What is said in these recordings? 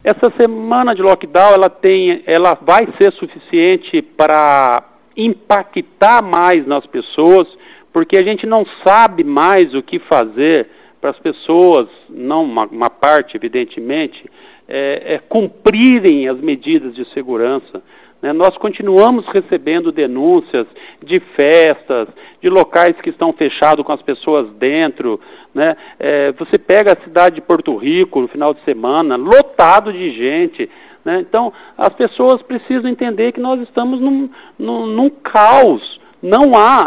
Essa semana de lockdown, ela vai ser suficiente para impactar mais nas pessoas, porque a gente não sabe mais o que fazer para as pessoas, não uma parte, evidentemente, cumprirem as medidas de segurança. Nós continuamos recebendo denúncias de festas, de locais que estão fechados com as pessoas dentro, né? Você pega a cidade de Porto Rico no final de semana, lotado de gente, né? Então, as pessoas precisam entender que nós estamos num caos. Não há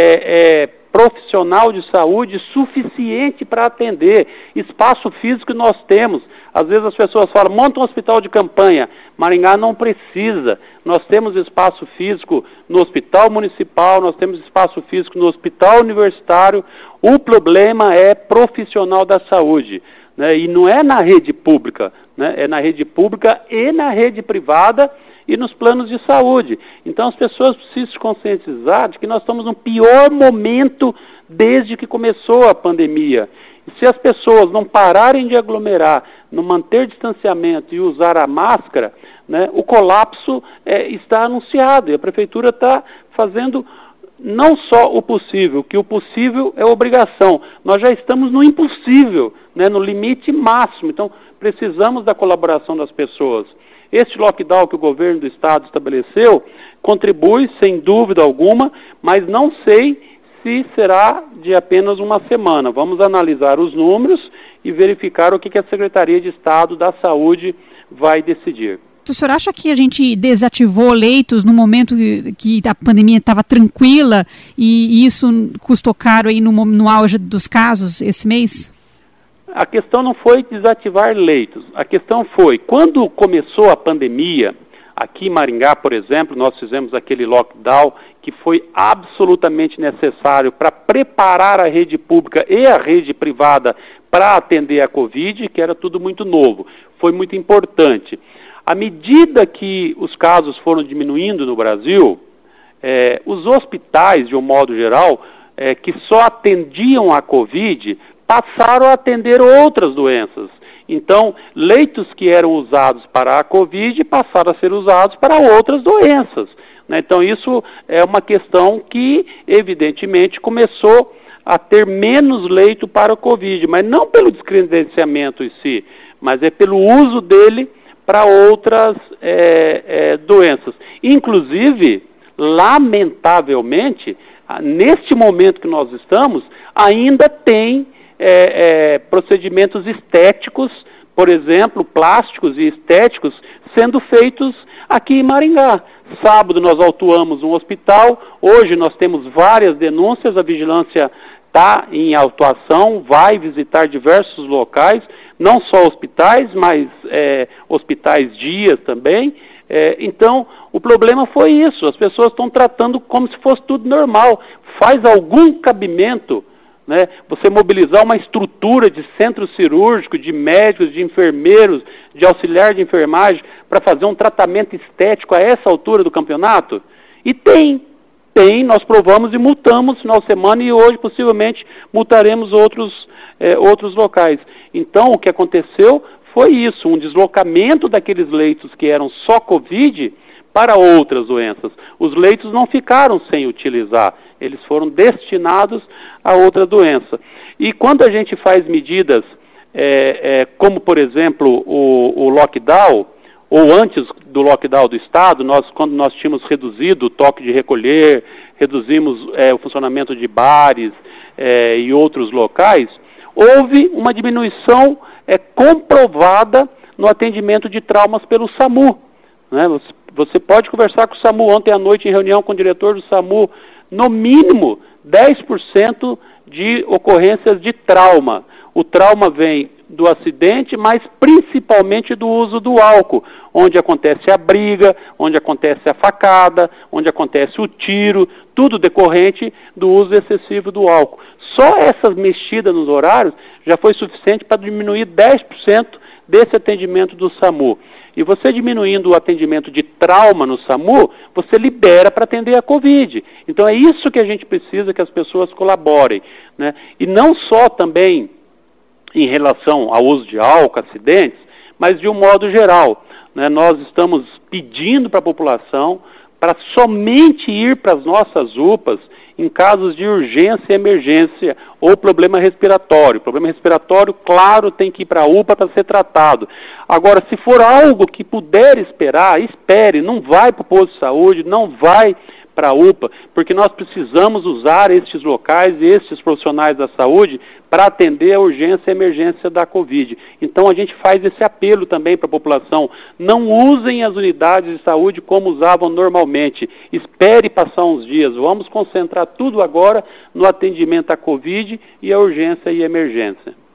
profissional de saúde suficiente para atender. Espaço físico nós temos. Às vezes as pessoas falam, monta um hospital de campanha. Maringá não precisa. Nós temos espaço físico no hospital municipal, nós temos espaço físico no hospital universitário. O problema é profissional da saúde, né? E não é na rede pública, né? É na rede pública e na rede privada e nos planos de saúde. Então as pessoas precisam se conscientizar de que nós estamos no pior momento desde que começou a pandemia. E se as pessoas não pararem de aglomerar, não manter distanciamento e usar a máscara, né, o colapso está anunciado. E a prefeitura está fazendo não só o possível, que o possível é obrigação. Nós já estamos no impossível, né, no limite máximo. Então precisamos da colaboração das pessoas. Este lockdown que o governo do estado estabeleceu contribui, sem dúvida alguma, mas não sei se será de apenas uma semana. Vamos analisar os números e verificar o que a Secretaria de Estado da Saúde vai decidir. O senhor acha que a gente desativou leitos no momento que a pandemia estava tranquila e isso custou caro aí no auge dos casos esse mês? A questão não foi desativar leitos. A questão foi, quando começou a pandemia, aqui em Maringá, por exemplo, nós fizemos aquele lockdown que foi absolutamente necessário para preparar a rede pública e a rede privada para atender a Covid, que era tudo muito novo. Foi muito importante. À medida que os casos foram diminuindo no Brasil, os hospitais, de um modo geral, que só atendiam a Covid, passaram a atender outras doenças. Então, leitos que eram usados para a Covid passaram a ser usados para outras doenças, né? Então, isso é uma questão que, evidentemente, começou a ter menos leito para a Covid, mas não pelo descredenciamento em si, mas é pelo uso dele para outras doenças. Inclusive, lamentavelmente, neste momento que nós estamos, ainda tem procedimentos estéticos, por exemplo, plásticos e estéticos, sendo feitos aqui em Maringá. Sábado nós autuamos um hospital, hoje nós temos várias denúncias, a vigilância está em autuação, vai visitar diversos locais, não só hospitais, mas hospitais dias também. Então, o problema foi isso, as pessoas estão tratando como se fosse tudo normal. Faz algum cabimento, né, você mobilizar uma estrutura de centro cirúrgico, de médicos, de enfermeiros, de auxiliar de enfermagem, para fazer um tratamento estético a essa altura do campeonato? E tem, nós provamos e multamos no final de semana e hoje possivelmente multaremos outros locais. Então o que aconteceu foi isso, um deslocamento daqueles leitos que eram só Covid para outras doenças. Os leitos não ficaram sem utilizar, eles foram destinados a outra doença. E quando a gente faz medidas, como por exemplo o lockdown, ou antes do lockdown do Estado, quando nós tínhamos reduzido o toque de recolher, reduzimos o funcionamento de bares e outros locais, houve uma diminuição comprovada no atendimento de traumas pelo SAMU, né? Você pode conversar com o SAMU. Ontem à noite, em reunião com o diretor do SAMU, no mínimo 10% de ocorrências de trauma. O trauma vem do acidente, mas principalmente do uso do álcool, onde acontece a briga, onde acontece a facada, onde acontece o tiro, tudo decorrente do uso excessivo do álcool. Só essa mexida nos horários já foi suficiente para diminuir 10% desse atendimento do SAMU. E você diminuindo o atendimento de trauma no SAMU, você libera para atender a Covid. Então é isso que a gente precisa, que as pessoas colaborem, né? E não só também em relação ao uso de álcool, acidentes, mas de um modo geral, né, nós estamos pedindo para a população para somente ir para as nossas UPAs em casos de urgência e emergência ou problema respiratório. Problema respiratório, claro, tem que ir para a UPA para ser tratado. Agora, se for algo que puder esperar, espere, não vai para o posto de saúde, não vai para a UPA, porque nós precisamos usar estes locais e estes profissionais da saúde para atender a urgência e emergência da Covid. Então a gente faz esse apelo também para a população, não usem as unidades de saúde como usavam normalmente, espere passar uns dias, vamos concentrar tudo agora no atendimento à Covid e a urgência e emergência.